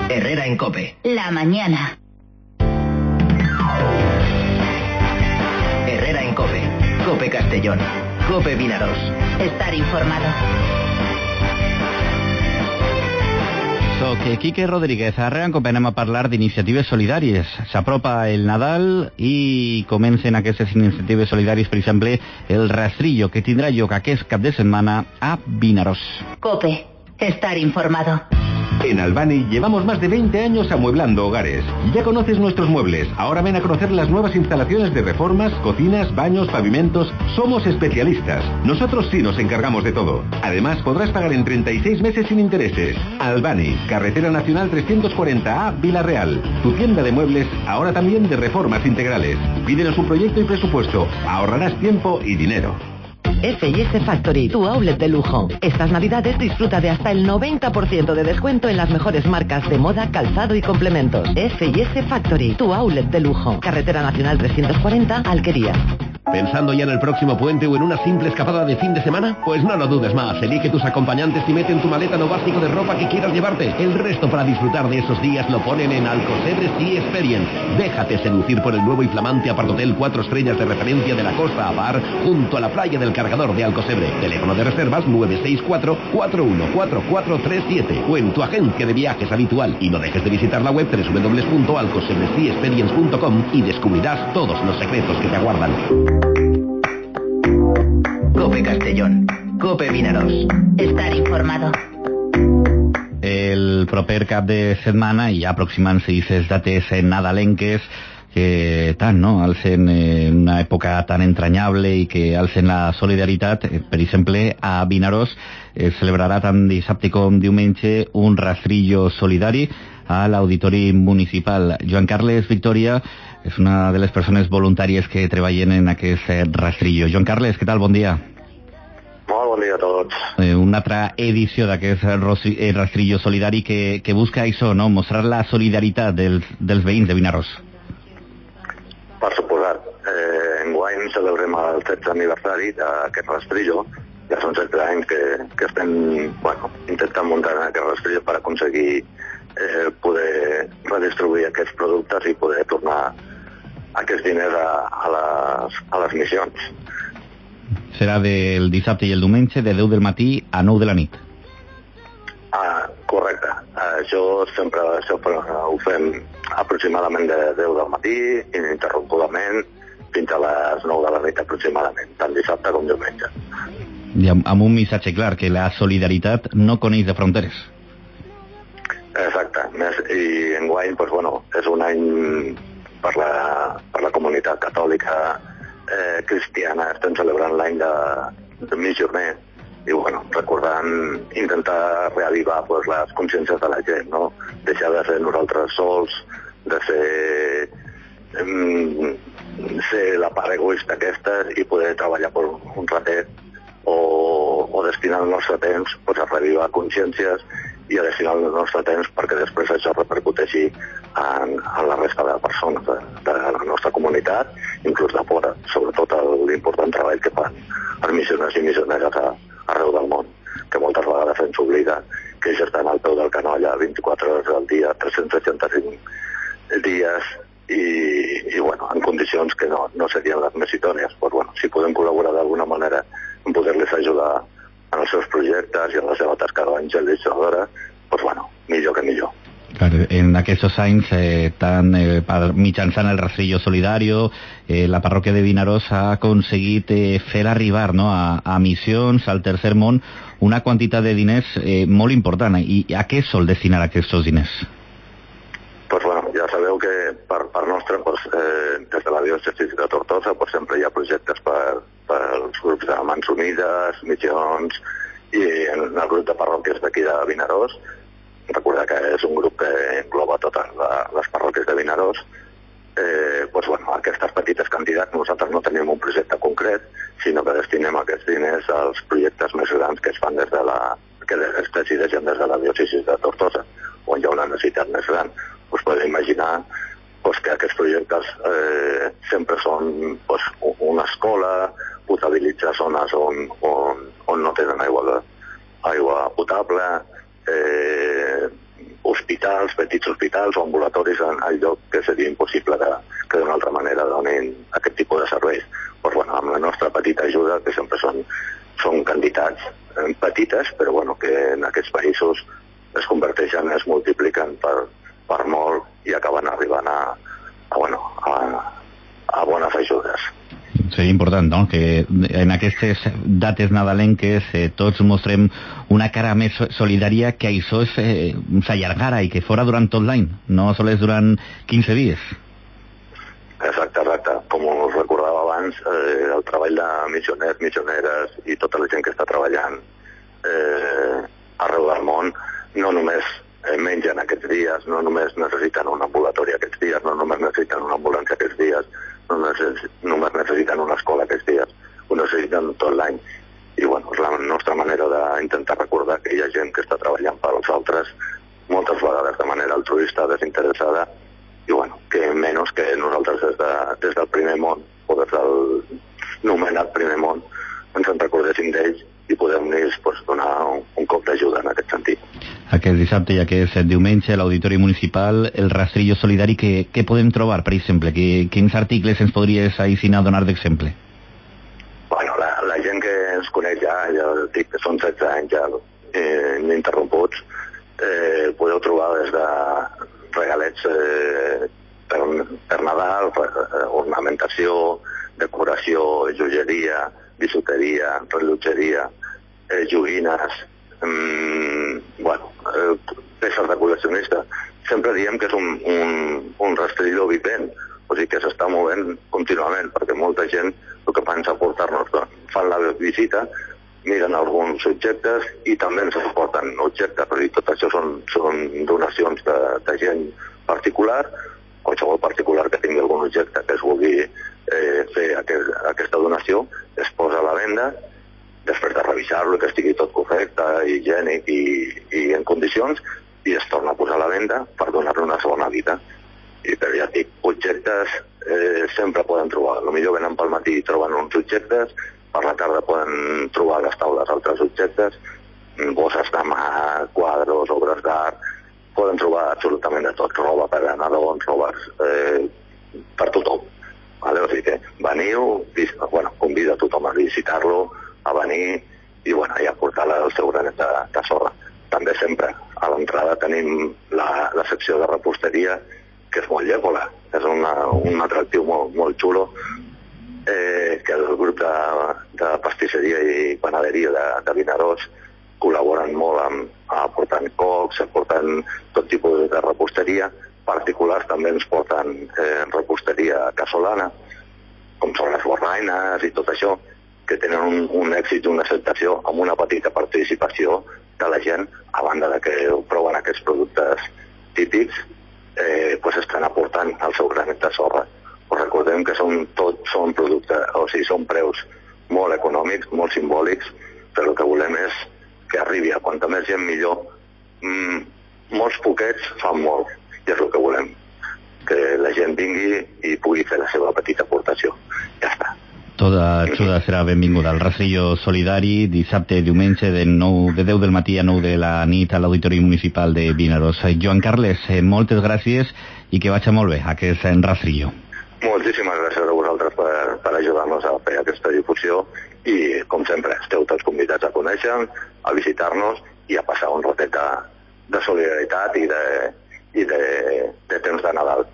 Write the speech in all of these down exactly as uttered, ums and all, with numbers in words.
Herrera en COPE. La mañana. Herrera en COPE. COPE Castellón. COPE Vinaros. Estar informado. Soc Quique Rodríguez. Ara en COPE anem a parlar d'iniciatives solidàries. S'apropa el Nadal i comencen aquestes iniciatives solidàries, per exemple, el rastrillo, que tindrà lloc aquest cap de setmana a Vinaròs. COPE. Estar informado. En Albani llevamos más de veinte años amueblando hogares. Ya conoces nuestros muebles. Ahora ven a conocer las nuevas instalaciones de reformas, cocinas, baños, pavimentos. Somos especialistas. Nosotros sí nos encargamos de todo. Además, podrás pagar en treinta y seis meses sin intereses. Albani, Carretera Nacional trescientos cuarenta A, Vila-real. Tu tienda de muebles, ahora también de reformas integrales. Pídenos un proyecto y presupuesto. Ahorrarás tiempo y dinero. F y S Factory, tu outlet de lujo. Estas navidades disfruta de hasta el noventa por ciento de descuento en las mejores marcas de moda, calzado y complementos. F y S Factory, tu outlet de lujo. Carretera Nacional trescientos cuarenta, Alquerías. ¿Pensando ya en el próximo puente o en una simple escapada de fin de semana? Pues no lo dudes más. Elige tus acompañantes y mete en tu maleta lo básico de ropa que quieras llevarte. El resto para disfrutar de esos días lo ponen en Alcocebre Sea Experience. Déjate seducir por el nuevo y flamante apartotel cuatro estrellas de referencia de la costa a Bar, junto a la playa del Cargador de Alcocebre. Teléfono de reservas nueve seis cuatro, cuatro uno cuatro cuatro tres siete o en tu agencia de viajes habitual. Y no dejes de visitar la web doble u doble u doble u punto alcocebre sea experience punto com y descubrirás todos los secretos que te aguardan. COPE Castellón. COPE Vinaros. Estar informado. El proper cap de setmana, i ja aproximant-se aquestes dates nadalenques, que tant, no?, alcen eh, una època tan entranyable i que alcen la solidaritat. Eh, per exemple, a Vinaròs es celebrarà tant dissabte com diumenge un rastrillo solidari a l'Auditori Municipal. Joan Carles Victoria és una de les persones voluntàries que treballen en aquest rastrillo. Joan Carles, què tal? Bon dia. Molt bon dia a tots. Eh, una altra edició d'aquest rastrillo solidari que, que busca això, no?, mostrar la solidaritat dels, dels veïns de Vinaròs. Per suposat. Eh, enguany celebrem el setze aniversari d'aquest rastrillo. Ja són setze anys que, que estem bueno, intentant muntar aquest rastrillo per aconseguir eh, poder redistribuir aquests productes i poder tornar aquests diners a, a, les, a les missions. Serà del dissabte i el diumenge de deu del matí a nou de la nit. Ah, correcte. Això sempre, sempre ho fem aproximadament de deu del matí, ininterrompudament, fins a les nou de la nit aproximadament, tant dissabte com diumenge. I amb, amb un missatge clar, que la solidaritat no coneix de fronteres. Exacte. I enguany, doncs, bueno, és un any per la, per la comunitat catòlica eh, cristiana. Estem celebrant l'any de, de missioner i, bueno, recordant, intentar reavivar pues, les consciències de la gent, no? Deixar de ser nosaltres sols, de ser, mm, ser la part egoista aquesta i poder treballar per un ratet o, o destinar el nostre temps pues, a reavivar consciències i a destinar el nostre temps perquè després això repercuteixi en, en la resta de persones de, de la nostra comunitat, inclús de fora, sobretot l'important treball que fan els missioners i missioneres a, arreu del món, que moltes vegades ens obliga que ells estan al peu del canó allà vint-i-quatre hores al dia, tres-cents seixanta-cinc dies i, i bueno, en condicions que no, no serien les més idònies, però bueno, si podem col·laborar d'alguna manera en poder-les ajudar en els seus projectes i en la seva tasca d'evangelitzadora, doncs bueno, millor que millor. Claro, en aquests anys, eh, tant eh, mitjançant el rastrillo solidario, eh, la parròquia de Vinaròs ha aconseguit eh, fer arribar, no, a, a missions, al tercer món, una quantitat de diners eh, molt important. I a què sol destinar aquests diners? Pues bueno, ja sabeu que per, per nostre, pues, eh, des de la diòcesi de Tortosa, pues, sempre hi ha projectes per, per als grups de Mans Unides, missions, i en el grup de parròquies d'aquí de Vinaròs. Recordar que és un grup que engloba totes les parròquies de Vinaròs. Eh, pues, bueno, aquestes petites quantitats, nosaltres no tenim un projecte concret, sinó que destinem aquests diners als projectes més grans que es fan des de la, que es decideixen des de la diòcesi de Tortosa, on hi ha una necessitat més gran. Us podeu imaginar pues, que aquests projectes eh, sempre són pues, una escola, potabilitzar zones on, on, on no tenen aigua, aigua potable, eh, hospitals, petits hospitals o ambulatoris en, en lloc que seria impossible que, que d'una altra manera donin aquest tipus de serveis. Pues, bueno, amb la nostra petita ajuda, que sempre són, són quantitats eh, petites, però bueno, que en aquests països es converteixen, es multipliquen per, per molt i acaben arribant a, a, bueno, a, a bones ajudes. Seria important, no?, que en aquestes dates nadalenques eh, tots mostrem una cara més solidària, que això eh, s'allargara i que fora durant tot l'any, no sols durant quinze dies. Exacte, exacte. Com us recordava abans, eh, el treball de missioners, missioneres i tota la gent que està treballant eh, arreu del món, no només eh, mengen aquests dies, no només necessiten un ambulatori aquests dies, no només necessiten una ambulància aquests dies, no necess- només necessiten una escola aquests dies, ho necessiten tot l'any. I bueno, és la nostra manera d'intentar recordar que hi ha gent que està treballant per als altres, moltes vegades de manera altruista, desinteressada, i bueno, que menys que nosaltres des, de, des del primer món, o des del nomenat primer món, ens en recordéssim d'ells i podem-nos pues, donar un, un cop d'ajuda en aquest sentit. Aquest dissabte i aquest diumenge a l'Auditori Municipal, el rastrillo solidari, que, que podem trobar, per exemple? Que, quins articles ens podries així donar d'exemple? Bueno, la, la gent que ens coneix ja, ja dic que són setze anys ja eh, ininterromputs, eh, podeu trobar des de regalets eh, per, per Nadal, eh, ornamentació, decoració, joieria, bisuteria, rellotgeria, eh, joguines, mm, bueno, eh, peces de col·leccionista. Sempre diem que és un, un, un rastrillo vivent, o sigui que s'està movent contínuament, perquè molta gent el que fan és aportar-nos, fan la visita, miren alguns objectes i també ens aporten objectes, però tot això són, són donacions de, de gent particular, qualsevol particular que tingui algun objecte que es vulgui eh, fer aquest, aquesta donació, es posa a la venda, després de revisar-lo, que estigui tot correcte, higiènic i, i en condicions, i es torna a posar a la venda per donar-li una segona vida. I, però ja dic, objectes eh, sempre poden trobar. Potser venen pel matí i troben uns objectes, per la tarda poden trobar a les taules altres objectes, bosses de mà, quadros, obres d'art, poden trobar absolutament de tot, roba per a nadons, robes eh, per tothom. Vale? O sigui que veniu, bueno, convida a tothom a visitar-lo, a venir i, bueno, i a portar-la al seu granet de, de sorra. També sempre a l'entrada tenim la, la secció de reposteria, que és molt llepola, és una, un atractiu molt, molt xulo, eh, que el grup de, de pastisseria i panaderia de, de Vinaròs col·laboren molt amb, aportant cocs, aportant tot tipus de reposteria, particulars també ens porten eh, reposteria casolana, com són les borraines i tot això, que tenen un, un èxit i una acceptació amb una petita participació de la gent, a banda de que proven aquests productes típics, eh, pues estan aportant el seu granet de sorra. Pues recordem que són, tot són productes, o sigui, són preus molt econòmics, molt simbòlics, però el que volem és que arribi a quanta més gent millor. Mm, molts poquets fan molt, i és el que volem, que la gent vingui i pugui fer la seva petita aportació. Ja està. Tota ajuda serà benvinguda. El rastrillo solidari, dissabte, diumenge, de, nou, de deu del matí a nou de la nit a l'Auditori Municipal de Vinaròs. Joan Carles, eh, moltes gràcies i que vagi molt bé aquest rastrillo. Moltíssimes gràcies a vosaltres per, per ajudar-nos a fer aquesta difusió i, com sempre, esteu tots convidats a conèixer, a visitar-nos i a passar un ratet de, de solidaritat i de, i de, de temps de Nadal.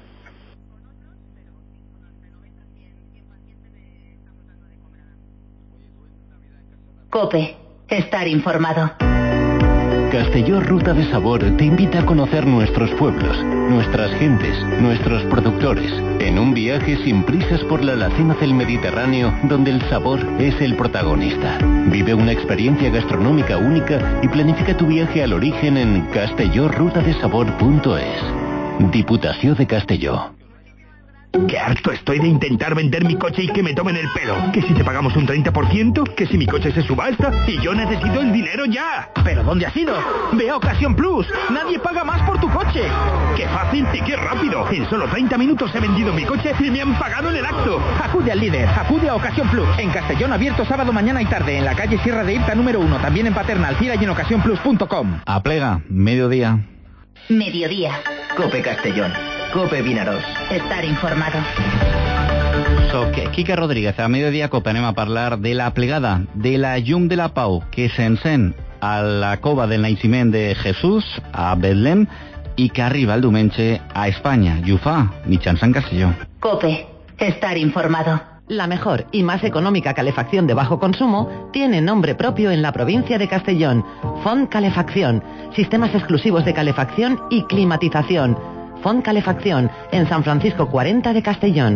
COPE. Estar informado. Castelló Ruta de Sabor te invita a conocer nuestros pueblos, nuestras gentes, nuestros productores, en un viaje sin prisas por la alacena del Mediterráneo, donde el sabor es el protagonista. Vive una experiencia gastronómica única y planifica tu viaje al origen en castelló ruta de sabor punto es. Diputación de Castelló. Qué harto estoy de intentar vender mi coche y que me tomen el pelo. Que si te pagamos un treinta por ciento, que si mi coche se subasta y yo necesito el dinero ya. ¿Pero dónde has ido? Ve a Ocasión Plus. Nadie paga más por tu coche. Qué fácil y qué rápido. En solo treinta minutos he vendido mi coche y me han pagado en el acto. Acude al líder. Acude a Ocasión Plus. En Castellón, abierto sábado, mañana y tarde. En la calle Sierra de Irta número uno. También en Paterna, Alcira y en ocasión plus punto com. Aplega, mediodía. Mediodía. Cope Castellón. Cope Vinaros. Estar informado. So, Quique Rodríguez, a Mediodía Cope anem a parlar de la plegada de la llum de la Pau que s'encén a la cova del naixement de Jesús, a Betlem, i que arriba el diumenge a Espanya, i ho fa mitjançant Castelló. Cope. Estar informado. La mejor y más económica calefacción de bajo consumo tiene nombre propio en la provincia de Castellón. Font Calefacción. Sistemas exclusivos de calefacción y climatización. Font Calefacción, en San Francisco cuarenta de Castellón.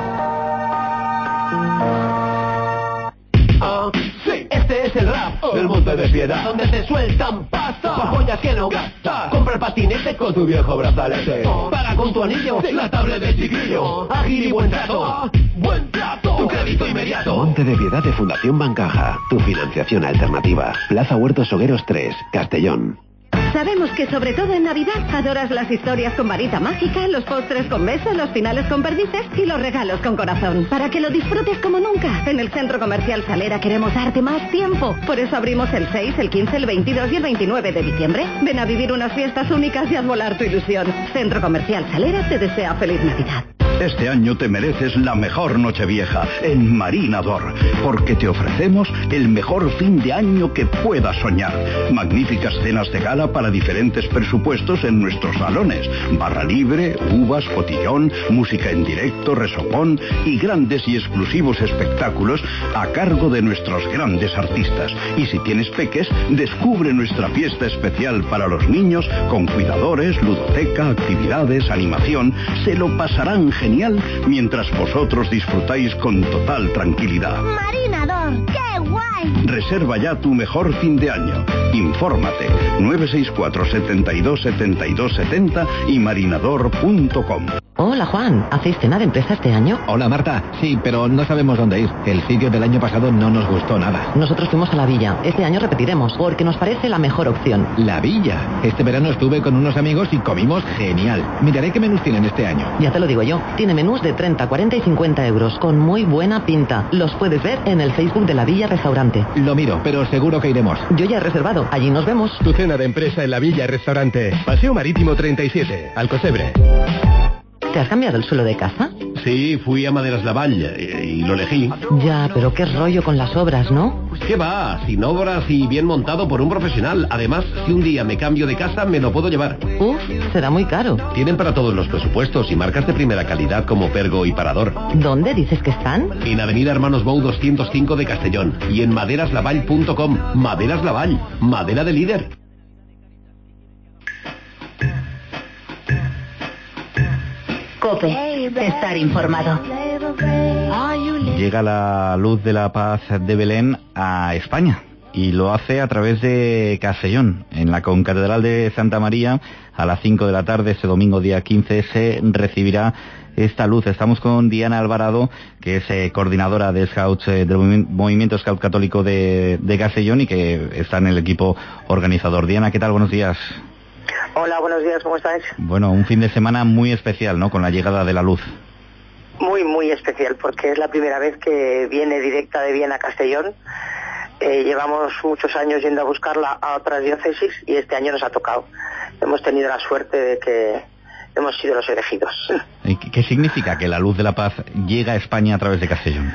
Ah, sí, este es el rap del Monte de Piedad, donde te sueltan pasta por joyas que no gastas. Compra el patinete con tu viejo brazalete. Paga con tu anillo la tablet del chiquillo. Ágil y buen trato. Buen trato. Tu crédito inmediato. Monte de Piedad de Fundación Bancaja. Tu financiación alternativa. Plaza Huertos Hogueros tres, Castellón. Sabemos que sobre todo en Navidad adoras las historias con varita mágica, los postres con mesa, los finales con perdices y los regalos con corazón. Para que lo disfrutes como nunca, en el Centro Comercial Salera queremos darte más tiempo. Por eso abrimos el seis, el quince, el veintidós y el veintinueve de diciembre. Ven a vivir unas fiestas únicas y haz volar tu ilusión. Centro Comercial Salera te desea feliz Navidad. Este año te mereces la mejor Nochevieja en Marinador, porque te ofrecemos el mejor fin de año que puedas soñar. Magníficas cenas de gala para diferentes presupuestos en nuestros salones. Barra libre, uvas, cotillón, música en directo, resopón y grandes y exclusivos espectáculos a cargo de nuestros grandes artistas. Y si tienes peques, descubre nuestra fiesta especial para los niños con cuidadores, ludoteca, actividades, animación. Se lo pasarán genial. Genial, mientras vosotros disfrutáis con total tranquilidad. Marinador, ¡qué guay! Reserva ya tu mejor fin de año. Infórmate nueve seis cuatro, setenta y dos, setenta y dos setenta y marinador punto com. Hola Juan, ¿hacéis cena de empresa este año? Hola Marta, sí, pero no sabemos dónde ir. El sitio del año pasado no nos gustó nada. Nosotros fuimos a La Villa. Este año repetiremos, porque nos parece la mejor opción. La Villa. Este verano estuve con unos amigos y comimos genial. Miraré qué menús tienen este año. Ya te lo digo yo. Tiene menús de treinta, cuarenta y cincuenta euros, con muy buena pinta. Los puedes ver en el Facebook de La Villa Restaurante. Lo miro, pero seguro que iremos. Yo ya he reservado. Allí nos vemos. Tu cena de empresa en La Villa Restaurante. Paseo Marítimo treinta y siete, Alcocebre. ¿Te has cambiado el suelo de casa? Sí, fui a Maderas Lavall y, y lo elegí. Ya, pero qué rollo con las obras, ¿no? ¿Qué va? Sin obras y bien montado por un profesional. Además, si un día me cambio de casa, me lo puedo llevar. Uf, será muy caro. Tienen para todos los presupuestos y marcas de primera calidad como Pergo y Parador. ¿Dónde dices que están? En Avenida Hermanos Bou doscientos cinco de Castellón y en maderas lavall punto com. Maderas Lavall, madera de líder. Cope, estar informado. Llega la luz de la paz de Belén a España y lo hace a través de Castellón. En la Concatedral de Santa María, a las cinco de la tarde, este domingo día quince, se recibirá esta luz. Estamos con Diana Alvarado, que es eh, coordinadora de Scouts, eh, del Movimiento Scout Católico de, de Castellón y que está en el equipo organizador. Diana, ¿qué tal? Buenos días. Hola, buenos días, ¿cómo estáis? Bueno, un fin de semana muy especial, ¿no?, con la llegada de la luz. Muy, muy especial, porque es la primera vez que viene directa de Viena a Castellón. Eh, llevamos muchos años yendo a buscarla a otras diócesis y este año nos ha tocado. Hemos tenido la suerte de que hemos sido los elegidos. ¿Y qué significa que la luz de la paz llega a España a través de Castellón?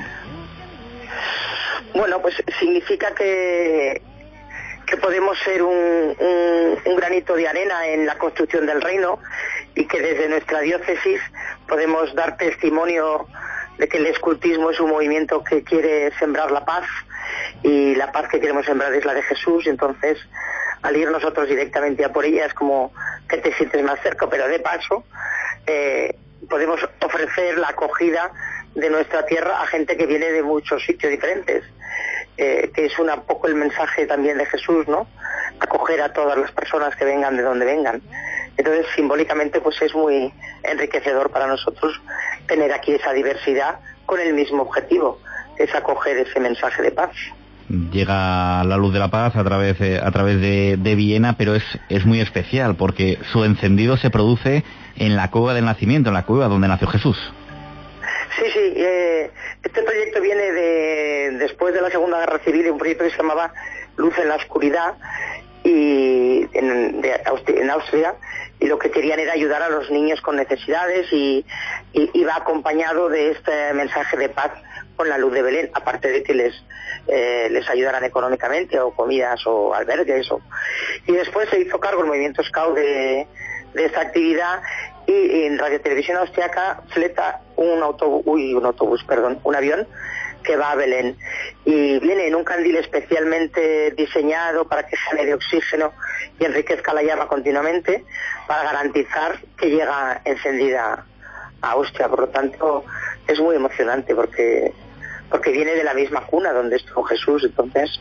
Bueno, pues significa que... que podemos ser un, un, un granito de arena en la construcción del reino y que desde nuestra diócesis podemos dar testimonio de que el escultismo es un movimiento que quiere sembrar la paz y la paz que queremos sembrar es la de Jesús. Entonces, al ir nosotros directamente a por ella es como que te sientes más cerca, pero de paso eh, podemos ofrecer la acogida de nuestra tierra a gente que viene de muchos sitios diferentes. Eh, que es un poco el mensaje también de Jesús, ¿no? Acoger a todas las personas que vengan de donde vengan. Entonces, simbólicamente, pues es muy enriquecedor para nosotros tener aquí esa diversidad con el mismo objetivo, es acoger ese mensaje de paz. Llega la luz de la paz a través de, a través de, de Viena, pero es, es muy especial porque su encendido se produce en la cueva del nacimiento, en la cueva donde nació Jesús. Sí, sí, eh, este proyecto viene de después de la Segunda Guerra Civil, un proyecto que se llamaba Luz en la Oscuridad y en, de, en Austria, y lo que querían era ayudar a los niños con necesidades y, y, y va acompañado de este mensaje de paz con la luz de Belén, aparte de que les eh, les ayudaran económicamente o comidas o albergues. O... Y después se hizo cargo el movimiento Scout de, de esta actividad y en Radio Televisión Austriaca fleta un autobús, uy, un autobús, perdón, un avión que va a Belén y viene en un candil especialmente diseñado para que genere oxígeno y enriquezca la llama continuamente para garantizar que llega encendida a Austria. Por lo tanto es muy emocionante porque porque viene de la misma cuna donde estuvo Jesús, entonces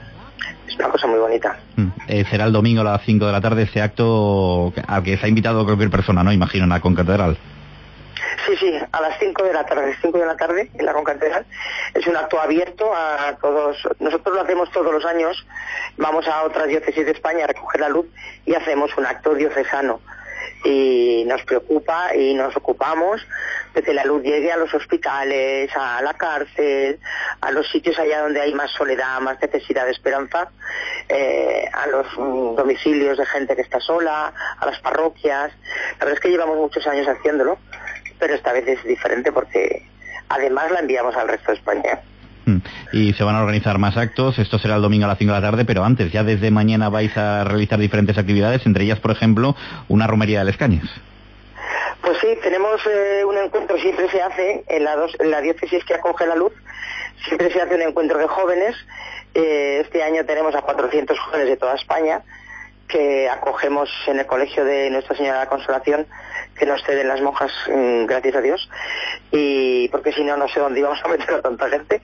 es una cosa muy bonita. Mm. Eh, será el domingo a las cinco de la tarde ese acto al que se ha invitado cualquier persona, ¿no? Imagino, en la concatedral. Sí, sí, a las cinco de la tarde, cinco de la tarde en la concatedral. Es un acto abierto a todos. Nosotros lo hacemos todos los años. Vamos a otras diócesis de España a recoger la luz y hacemos un acto diocesano. Y nos preocupa y nos ocupamos de que la luz llegue a los hospitales, a la cárcel, a los sitios allá donde hay más soledad, más necesidad de esperanza, eh, a los mm, domicilios de gente que está sola, a las parroquias. La verdad es que llevamos muchos años haciéndolo, pero esta vez es diferente porque además la enviamos al resto de España. Y se van a organizar más actos. Esto será el domingo a las cinco de la tarde, pero antes, ya desde mañana vais a realizar diferentes actividades, entre ellas, por ejemplo, una romería del Escañes. Pues sí, tenemos eh, un encuentro, siempre se hace en la, dos, en la diócesis que acoge la luz, siempre se hace un encuentro de jóvenes. Eh, este año tenemos a cuatrocientos jóvenes de toda España que acogemos en el colegio de Nuestra Señora de la Consolación, que nos ceden las monjas, mmm, gracias a Dios, y porque si no, no sé dónde íbamos a meter a tanta gente.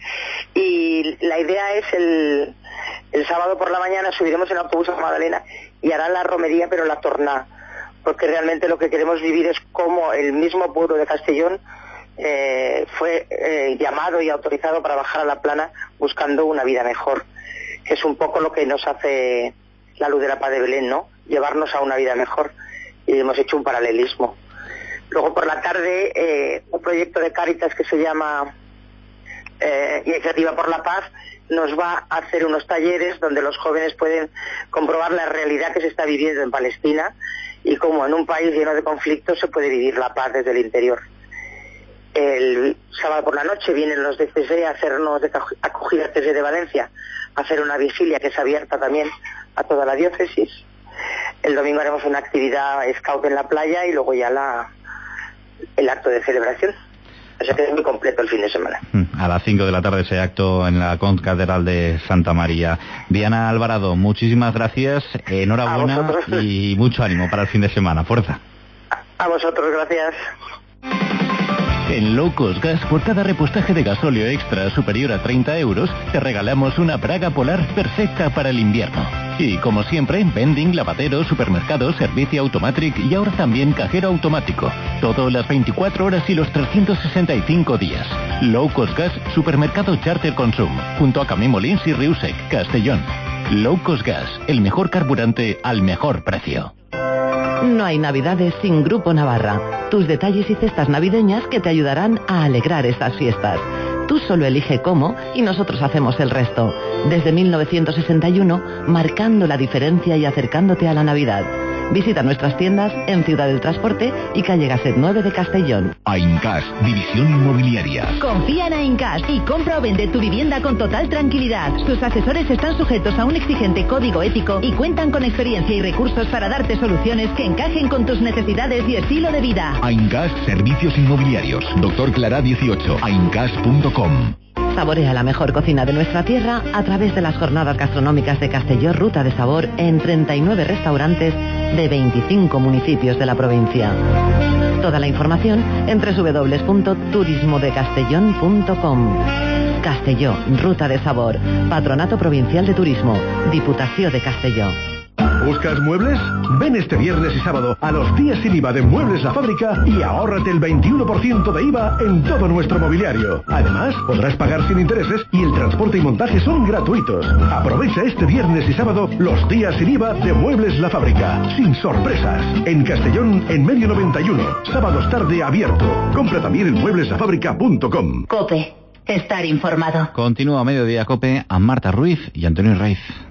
Y la idea es el, el sábado por la mañana subiremos en autobús a Magdalena y harán la romería, pero la torná, porque realmente lo que queremos vivir es como el mismo pueblo de Castellón eh, fue eh, llamado y autorizado para bajar a la plana buscando una vida mejor, que es un poco lo que nos hace la luz de la paz de Belén, ¿no? Llevarnos a una vida mejor. Y hemos hecho un paralelismo. Luego por la tarde eh, un proyecto de Cáritas que se llama eh, Iniciativa por la Paz nos va a hacer unos talleres donde los jóvenes pueden comprobar la realidad que se está viviendo en Palestina y cómo en un país lleno de conflictos se puede vivir la paz desde el interior. El sábado por la noche vienen los de C S E a hacernos de acogida C S E de Valencia, a hacer una vigilia que es abierta también a toda la diócesis. El domingo haremos una actividad scout en la playa y luego ya la el acto de celebración. O sea que es muy completo el fin de semana. A las cinco de la tarde ese acto en la concatedral de Santa María. Diana Alvarado, muchísimas gracias, enhorabuena y mucho ánimo para el fin de semana. Fuerza. A vosotros, gracias. En Low Cost Gas, por cada repostaje de gasóleo extra superior a treinta euros, te regalamos una braga polar perfecta para el invierno. Y como siempre, vending, lavadero, supermercado, servicio Automatic y ahora también cajero automático. Todo las veinticuatro horas y los trescientos sesenta y cinco días. Low Cost Gas, Supermercado Charter Consum, junto a Camí Molins y Riusec, Castellón. Low Cost Gas, el mejor carburante al mejor precio. No hay navidades sin Grupo Navarra. Tus detalles y cestas navideñas que te ayudarán a alegrar estas fiestas. Tú solo elige cómo y nosotros hacemos el resto. Desde mil novecientos sesenta y uno, marcando la diferencia y acercándote a la Navidad. Visita nuestras tiendas en Ciudad del Transporte y calle Gasset nueve de Castellón. Aincas, División Inmobiliaria. Confía en Aincas y compra o vende tu vivienda con total tranquilidad. Sus asesores están sujetos a un exigente código ético y cuentan con experiencia y recursos para darte soluciones que encajen con tus necesidades y estilo de vida. Aincas Servicios Inmobiliarios. Doctor Clara dieciocho. aincas punto com. Saborea la mejor cocina de nuestra tierra a través de las jornadas gastronómicas de Castelló Ruta de Sabor en treinta y nueve restaurantes de veinticinco municipios de la provincia. Toda la información en doble u doble u doble u punto turismo de castellón punto com. Castelló Ruta de Sabor, Patronato Provincial de Turismo, Diputación de Castelló. ¿Buscas muebles? Ven este viernes y sábado a los días sin I V A de Muebles La Fábrica y ahórrate el veintiuno por ciento de I V A en todo nuestro mobiliario. Además, podrás pagar sin intereses y el transporte y montaje son gratuitos. Aprovecha este viernes y sábado los días sin I V A de Muebles La Fábrica. Sin sorpresas. En Castellón, en Medio noventa y uno. Sábados tarde abierto. Compra también en muebles la fábrica punto com. COPE. Estar informado. Continúa Mediodía COPE a Marta Ruiz y Antonio Raiz.